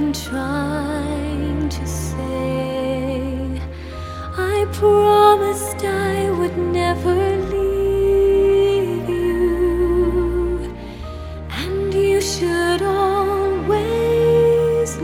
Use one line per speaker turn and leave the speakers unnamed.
been trying to say. I promised I would never leave.